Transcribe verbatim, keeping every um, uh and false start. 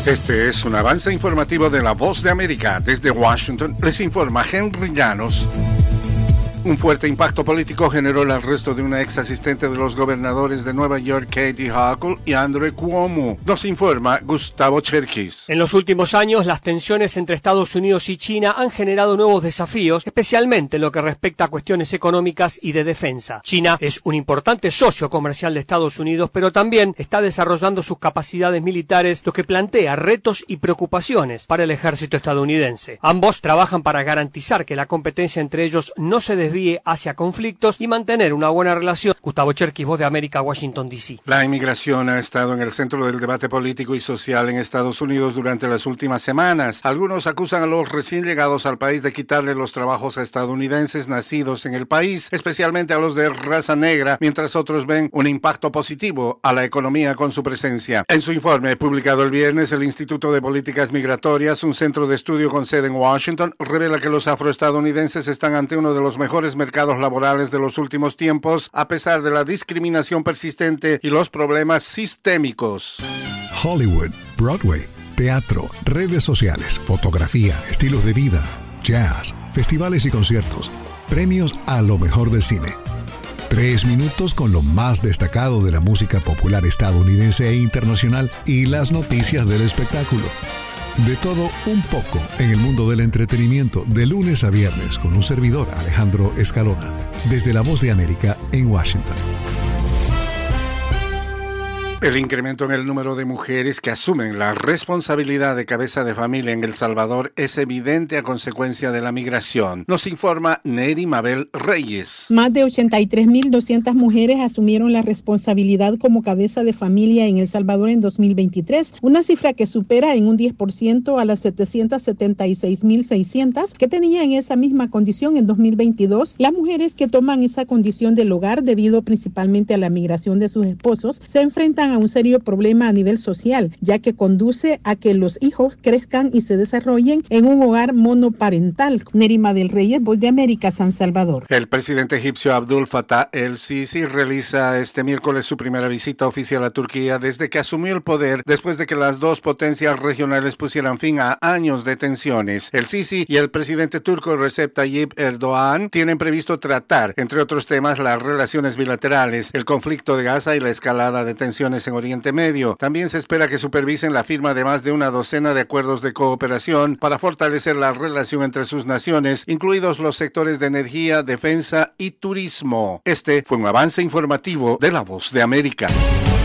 Este es un avance informativo de La Voz de América. Desde Washington les informa Henry Llanos. Un fuerte impacto político generó el arresto de una ex asistente de los gobernadores de Nueva York, Kathy Hochul, y Andrew Cuomo. Nos informa Gustavo Cherkis. En los últimos años, las tensiones entre Estados Unidos y China han generado nuevos desafíos, especialmente en lo que respecta a cuestiones económicas y de defensa. China es un importante socio comercial de Estados Unidos, pero también está desarrollando sus capacidades militares, lo que plantea retos y preocupaciones para el ejército estadounidense. Ambos trabajan para garantizar que la competencia entre ellos no se desvíe hacia conflictos y mantener una buena relación. Gustavo Cherkis, Voz de América, Washington, D C. La inmigración ha estado en el centro del debate político y social en Estados Unidos durante las últimas semanas. Algunos acusan a los recién llegados al país de quitarle los trabajos a estadounidenses nacidos en el país, especialmente a los de raza negra, mientras otros ven un impacto positivo a la economía con su presencia. En su informe publicado el viernes, el Instituto de Políticas Migratorias, un centro de estudio con sede en Washington, revela que los afroestadounidenses están ante uno de los mejores mercados laborales de los últimos tiempos, a pesar de la discriminación persistente y los problemas sistémicos. Hollywood, Broadway, teatro, redes sociales, fotografía, estilos de vida, jazz, festivales y conciertos, premios a lo mejor del cine. Tres minutos con lo más destacado de la música popular estadounidense e internacional y las noticias del espectáculo. De todo un poco en el mundo del entretenimiento, de lunes a viernes, con un servidor, Alejandro Escalona, desde La Voz de América en Washington. El incremento en el número de mujeres que asumen la responsabilidad de cabeza de familia en El Salvador es evidente a consecuencia de la migración. Nos informa Neri Mabel Reyes. Más de ochenta y tres mil doscientas mujeres asumieron la responsabilidad como cabeza de familia en El Salvador en dos mil veintitrés, una cifra que supera en un diez por ciento a las setecientas setenta y seis mil seiscientas que tenían esa misma condición en dos mil veintidós. Las mujeres que toman esa condición del hogar debido principalmente a la migración de sus esposos se enfrentan a un serio problema a nivel social, ya que conduce a que los hijos crezcan y se desarrollen en un hogar monoparental. Nerima del Reyes, Voz de América, San Salvador. El presidente egipcio Abdul Fattah el-Sisi realiza este miércoles su primera visita oficial a Turquía desde que asumió el poder, después de que las dos potencias regionales pusieran fin a años de tensiones. El-Sisi y el presidente turco Recep Tayyip Erdogan tienen previsto tratar, entre otros temas, las relaciones bilaterales, el conflicto de Gaza y la escalada de tensiones en Oriente Medio. También se espera que supervisen la firma de más de una docena de acuerdos de cooperación para fortalecer la relación entre sus naciones, incluidos los sectores de energía, defensa y turismo. Este fue un avance informativo de La Voz de América.